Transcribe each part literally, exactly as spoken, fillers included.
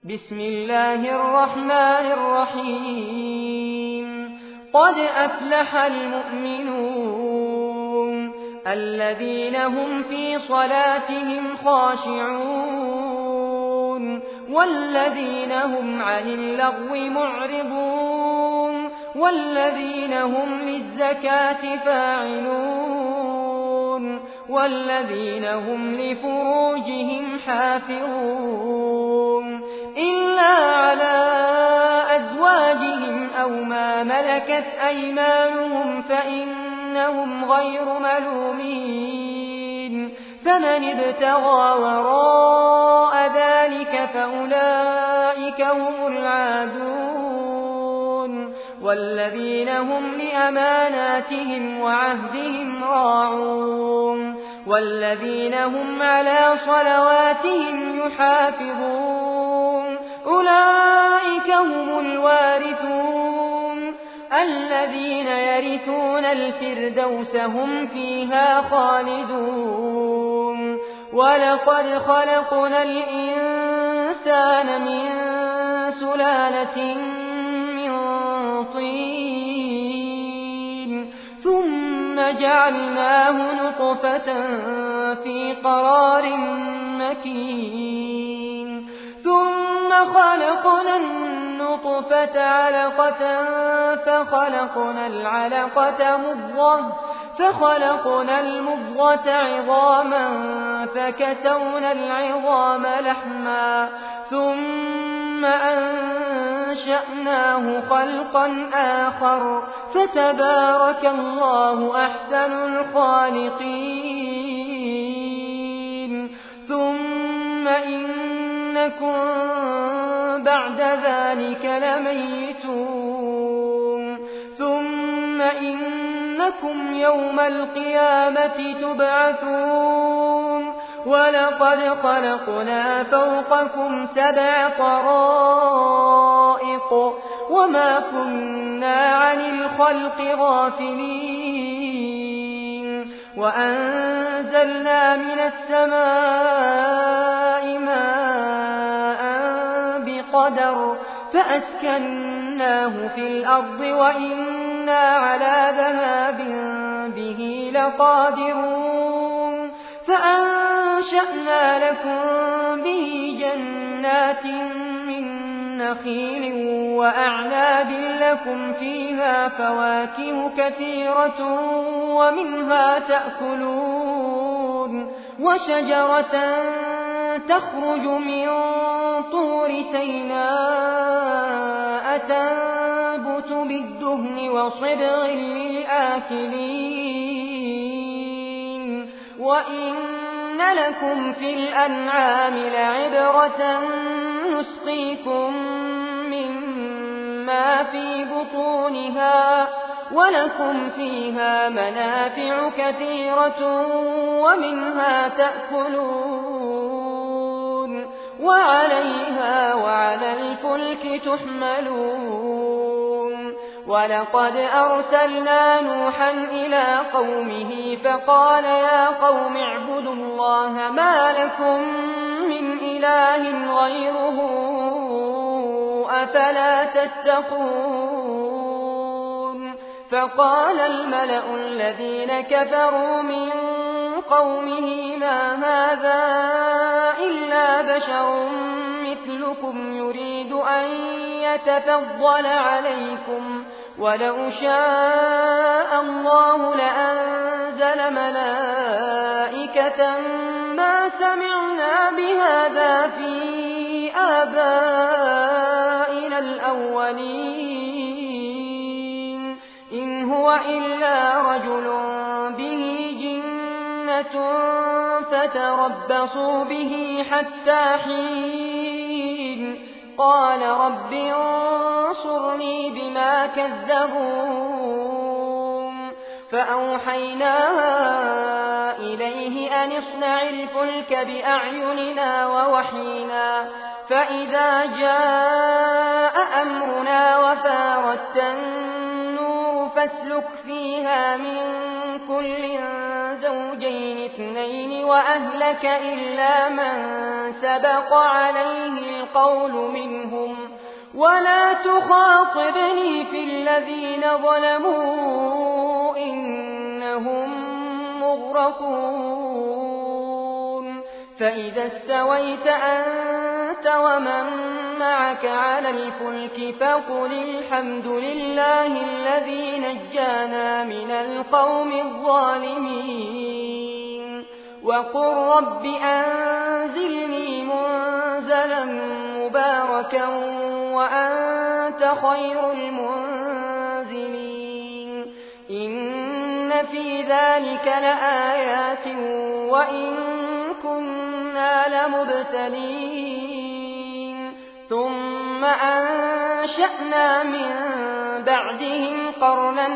بسم الله الرحمن الرحيم قد أفلح المؤمنون الذين هم في صلاتهم خاشعون والذين هم عن اللغو معرضون والذين هم للزكاة فاعلون والذين هم لفروجهم حافظون إلا على أزواجهم أو ما ملكت أيمانهم فإنهم غير ملومين فمن ابتغى وراء ذلك فأولئك هم العادون والذين هم لأماناتهم وعهدهم راعون والذين هم على صلواتهم يحافظون أولئك هم الوارثون الذين يرثون الفردوس هم فيها خالدون ولقد خلقنا الإنسان من سلالة من طين ثم جعلناه نطفة في قرار مكين ثم خلقنا النطفة علقة فخلقنا العلقة مضغة فخلقنا المضغة عظاما فكسونا العظام لحما ثم أنشأناه خلقا آخر فتبارك الله أحسن الخالقين ثم إنكم بعد ذلك لميتون ثم إنكم يوم القيامة تبعثون ولقد خلقنا فوقكم سبع طرائق وما كنا عن الخلق غافلين وأنزلنا من السماء ماء بقدر فأسكناه في الأرض وإنا على ذهاب به لقادرون فأنشأنا لكم به جنات من نخيل وأعناب لكم فيها فواكه كثيرة ومنها تأكلون وشجرة تخرج من طور سيناء تنبت بالدهن وصبغ للآكلين وإن لكم في الأنعام لعبرة نسقيكم مما في بطونها ولكم فيها منافع كثيرة ومنها تأكلون وعليها وعلى الفلك تحملون ولقد أرسلنا نوحا إلى قومه فقال يا قوم اعبدوا الله ما لكم من إله غيره أفلا تتقون فقال الملأ الذين كفروا من قومه ما هذا إلا بشر مثلكم يريد أن يتفضل عليكم ولو شاء الله لأنزل ملائكة ما سمعنا بهذا في آبائنا الأولين إن هو إلا رجل به جنة فتربصوا به حتى حين قال رب انصرني بما كذبون فأوحينا إليه أن اصنع الفلك بأعيننا ووحينا فإذا جاء أمرنا وفارت النور فاسلك فيها من كل زوجين اثنين وأهلك إلا من سبق عليه القول منهم ولا تخاطبني في الذين ظلموا إنهم مغرقون فإذا استويت أنت ومن معك على الفلك فقل الحمد لله الذي نجانا من القوم الظالمين وقل رب أنزلني منزلا مباركا وأنت خير المنزلين إن في ذلك لآيات وإن كنا لمبتلين ثم أنشأنا من بعدهم قرنا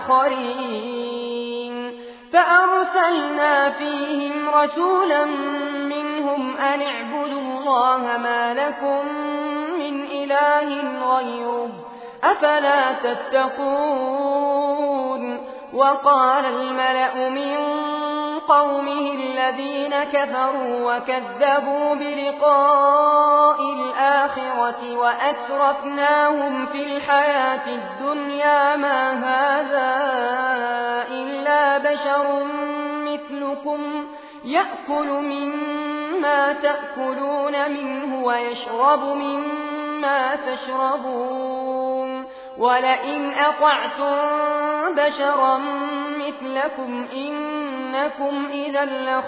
آخرين فأرسلنا فيهم رسولا منهم أن اعبدوا الله ما لكم من إله غيره أفلا تتقون وقال الملأ من قومه الذين كفروا وكذبوا بلقاء الآخرة وأترفناهم في الحياة الدنيا ما هذا إلا بشر مثلكم يأكل مما تأكلون منه ويشرب مما تشربون ولئن أطعتم بشرا مثلكم إنكم إذا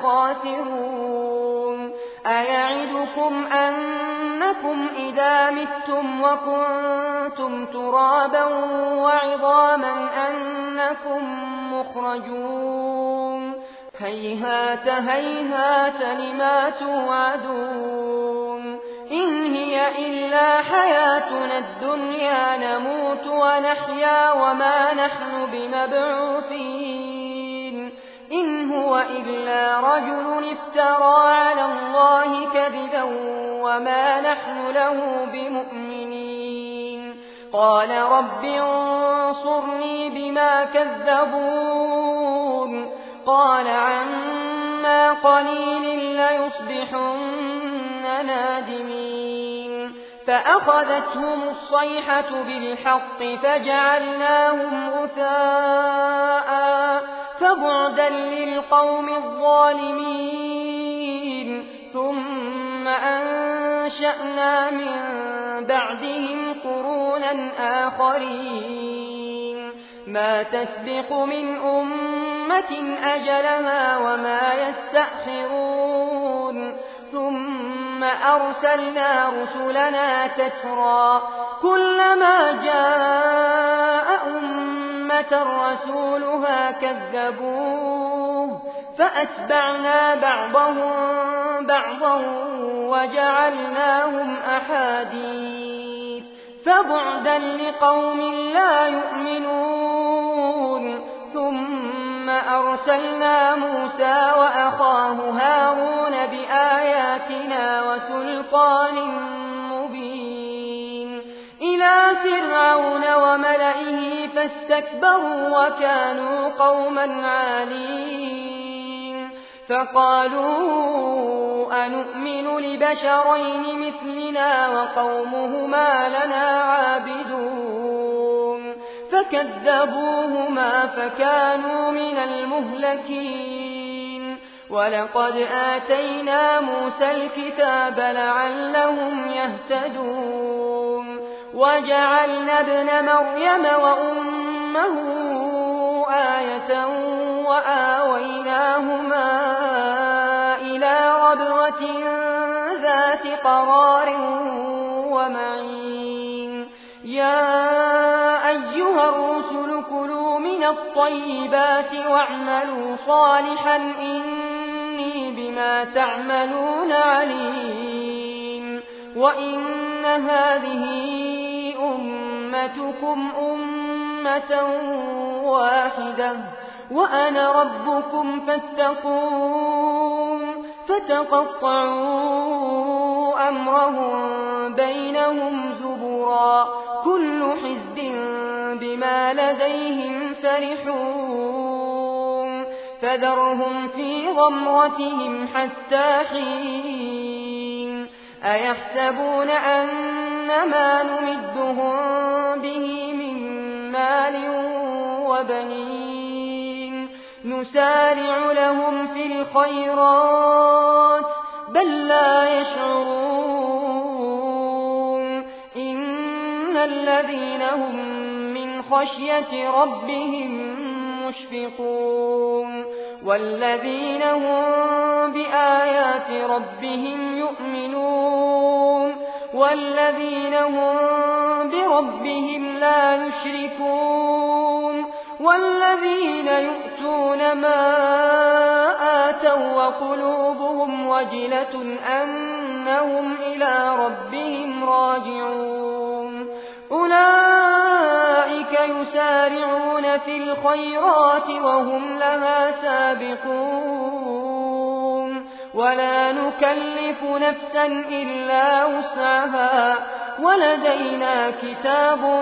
لخاسرون أيعدكم أنكم إذا متم وكنتم ترابا وعظاما أنكم مخرجون هيهات هيهات لما توعدون إن هي إلا حياتنا الدنيا نموت ونحيا وما نحن بمبعوثين إن هو إلا رجل افترى على الله كذبا وما نحن له بمؤمنين قال رب انصرني بما كذبون قال عما قليل ليصبحن نادمين فأخذتهم الصيحة بالحق فجعلناهم غثاء فبعدا للقوم الظالمين ثم أنشأنا من بعدهم قرونا آخرين ما تسبق من أمة أجلها وما يستأخرون ثم أرسلنا رسلنا تترى كلما جاء أمة رسولها كذبوه فأتبعنا بعضهم بعضا وجعلناهم أحاديث فبعدا لقوم لا يؤمنون ثم أرسلنا موسى وأخاه هارون بآياتنا وسلطان مبين إلى فرعون وملئه فاستكبروا وكانوا قوما عالين فقالوا أنؤمن لبشرين مثلنا وقومهما لنا عابدون فكذبوهما فكانوا من المهلكين ولقد آتينا موسى الكتاب لعلهم يهتدون وجعلنا ابن مريم وأمه آية وآويناهما إلى ربوة ذات قرار ومعين يا أيها الرسل كلوا من الطيبات واعملوا صالحا إني بما تعملون عليم وإن هذه أمتكم أمة واحدة وأنا ربكم فاتقون فتقطعوا أمرهم بينهم زبرا كل حزب بما لديهم فرحون فذرهم في غمرتهم حتى حين أيحسبون أن ما نمدهم به من مال وبنين نسارع لهم في الخيرات بل لا يشعرون إن الذين هم من خشية ربهم مشفقون والذين هم بآيات ربهم يؤمنون والذين هم بربهم لا يشركون والذين يؤتون ما آتوا وقلوبهم وجلة أنهم إلى ربهم راجعون أولئك يسارعون في الخيرات وهم لها سابقون ولا نكلف نفسا إلا وسعها ولدينا كتاب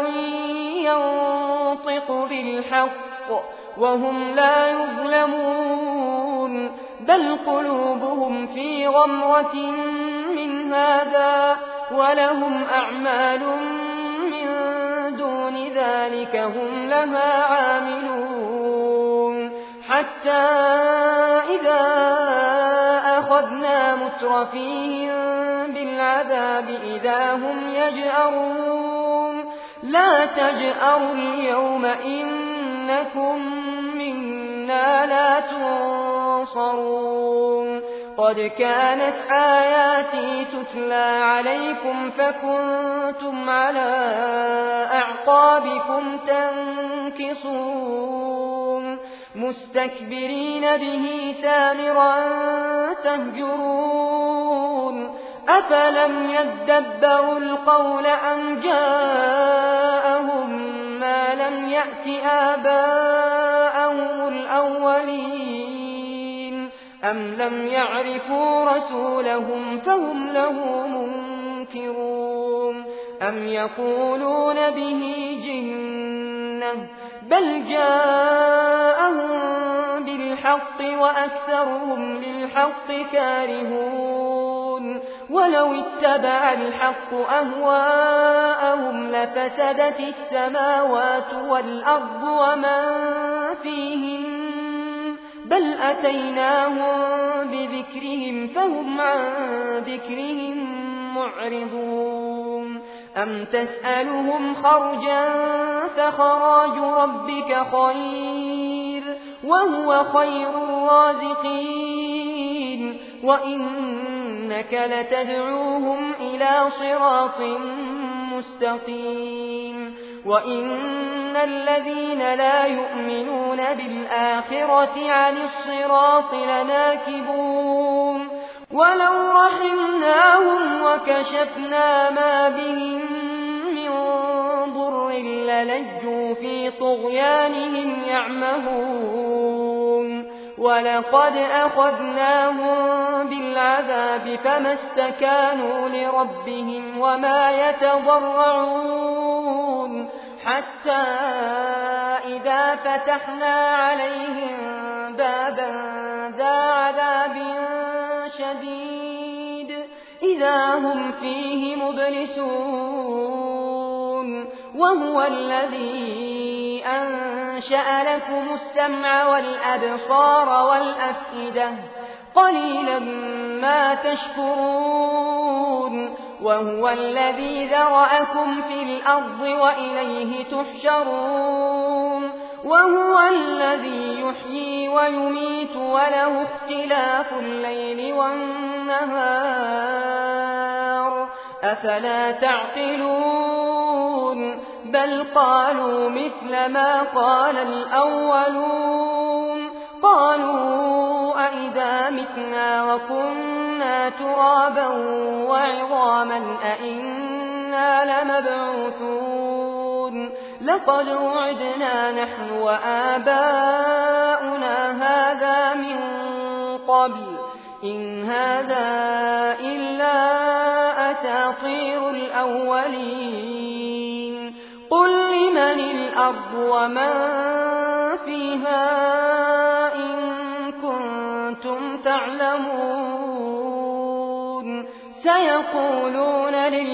ينطق بالحق وهم لا يظلمون بل قلوبهم في غمرة من هذا ولهم أعمال من دون ذلك هم لها عاملون حتى إذا أخذنا مترفيهم بالعذاب إذا هم يجأرون لا تجأروا اليوم إنكم منا لا تنصرون قد كانت آياتي تتلى عليكم فكنتم على أعقابكم تنكصون مستكبرين به سامرا تهجرون أفلم يدبروا القول أم جاءهم ما لم يأت آباءهم الأولين أم لم يعرفوا رسولهم فهم له منكرون أم يقولون به جنة بل جاءهم بالحق وأكثرهم للحق كارهون ولو اتبع الحق أهواءهم لفسدت السماوات والأرض ومن فيهن بل أتيناهم بذكرهم فهم عن ذكرهم معرضون أم تسألهم خرجا فخراج ربك خير وهو خير الرازقين وإنك لتدعوهم إلى صراط مستقيم وإن الذين لا يؤمنون بالآخرة عن الصراط لناكبون ولو رحمناهم وكشفنا ما بهم من ضر للجوا في طغيانهم يعمهون ولقد أخذناهم بالعذاب فما استكانوا لربهم وما يتضرعون حتى إذا فتحنا عليهم بابا ذا عذاب شديد إذا هم فيه مبلسون وهو الذي أنشأ لكم السمع والأبصار والأفئدة قليلا ما تشكرون وهو الذي ذرأكم في الأرض وإليه تحشرون وهو الذي يحيي ويميت وله اختلاف الليل والنهار أفلا تعقلون بل قالوا مثل ما قال الأولون قالوا أئذا متنا وكنا ترابا وعظاما أئنا لمبعوثون لقد وعدنا نحن وآباؤنا هذا من قبل إن هذا إلا أساطير الأولين قل لمن الأرض ومن فيها إن سيقولون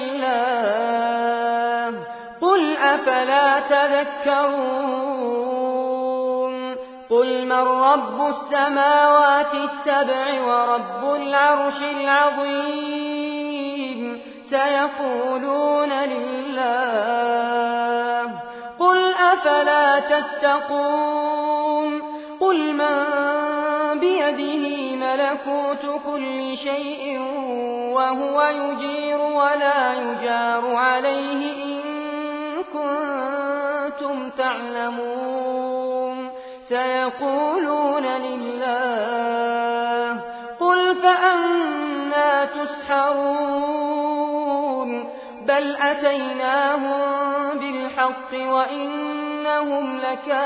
لله قل أفلا تذكرون قل من رب السماوات السبع ورب العرش العظيم سيقولون لله قل أفلا تتقون قل من بيده ملكوت كل شيء وهو يجير ولا يجار عليه إن كنتم تعلمون سيقولون لله قل فأنى تسحرون بل أتيناهم بالحق وإنهم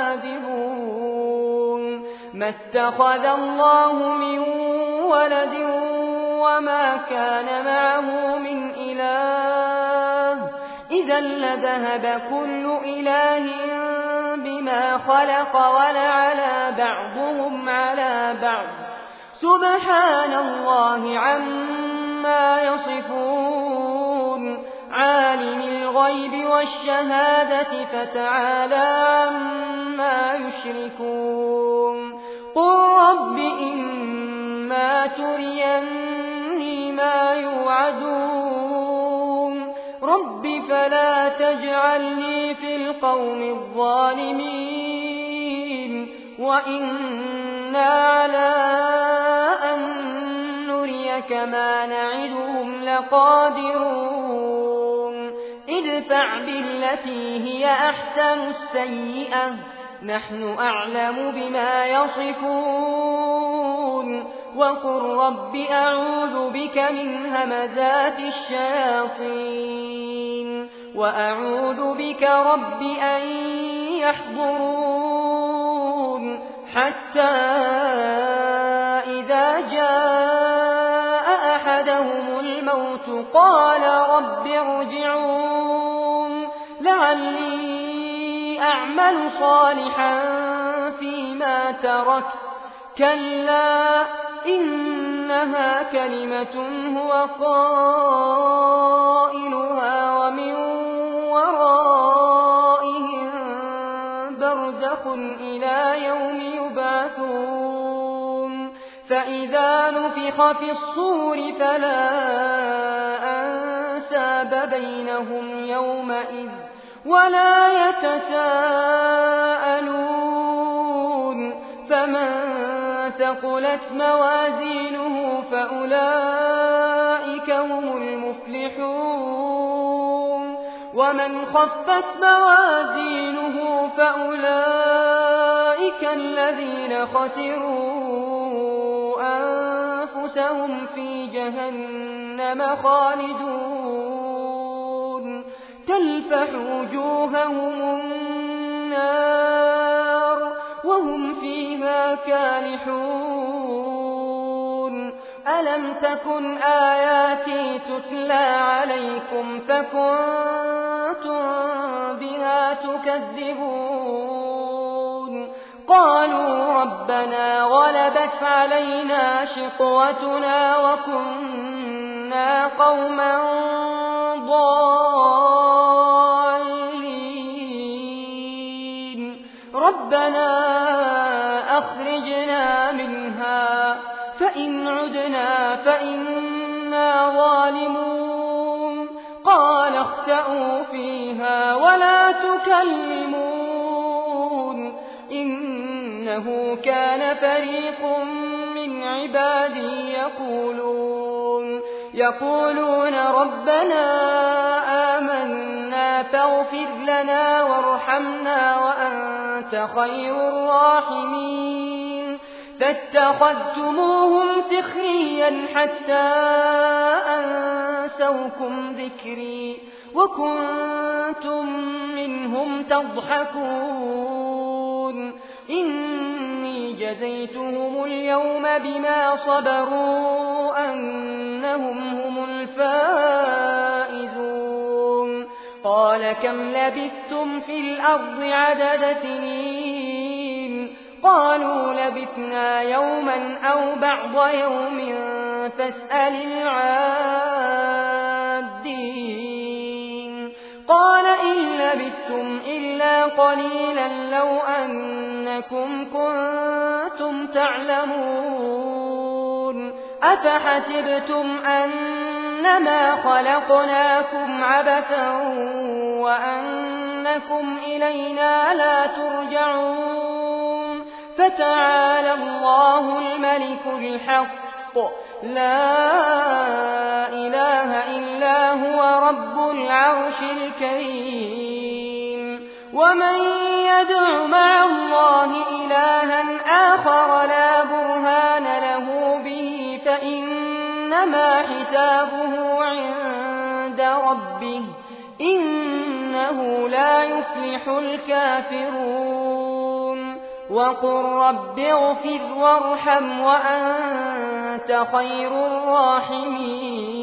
لكاذبون ما اتخذ الله من ولد وما كان معه من إله إذا لذهب كل إله بما خلق ولعلى بعضهم على بعض سبحان الله عما يصفون عالم الغيب والشهادة فتعالى عما يشركون قل رب إما تريني ما يوعدون رب فلا تجعلني في القوم الظالمين وإنا على أن نريك ما نعدهم لقادرون ادفع بالتي هي أحسن السيئة نحن أعلم بما يصفون وقل رب أعوذ بك من همزات الشياطين وأعوذ بك رب أن يحضرون حتى إذا جاء أحدهم الموت قال رب ارجعون لعلي أعمل صالحا فيما تركت كلا إنها كلمة هو قائلها ومن ورائهم برزخ إلى يوم يبعثون فإذا نفخ في الصور فلا أنساب بينهم يومئذ ولا يتساءلون فمن ثقلت موازينه فأولئك هم المفلحون ومن خفت موازينه فأولئك الذين خسروا أنفسهم في جهنم خالدون تلفح وجوههم النار وهم فيها كالحون ألم تكن آياتي تتلى عليكم فكنتم بها تكذبون قالوا ربنا غلبت علينا شقوتنا وكنا قوما ضالين ربنا أخرجنا منها فإن عدنا فإنا ظالمون قال اخسأوا فيها ولا تكلمون إنه كان فريق من عبادي يقولون يقولون ربنا آمنا فاغفر لنا وارحمنا وأنت خير الراحمين فاتخذتموهم سخريا حتى أنسوكم ذكري وكنتم منهم تضحكون إني جزيتهم اليوم بما صبروا أنهم هم الفائزون قال كم لبثتم في الأرض عدد سنين قالوا لبثنا يوما أو بعض يوم فاسأل العالمين قال إن لبثتم إلا قليلا لو أنكم كنتم تعلمون أفحسبتم أنما خلقناكم عبثا وأنكم إلينا لا ترجعون فتعالى الله الملك الحق لا إله إلا هو رب العرش الكريم ومن يدع مع الله إلها آخر لا برهان له به فإنما حسابه عند ربه إنه لا يفلح الكافرون وقل رب اغفر وارحم وأنت خير الراحمين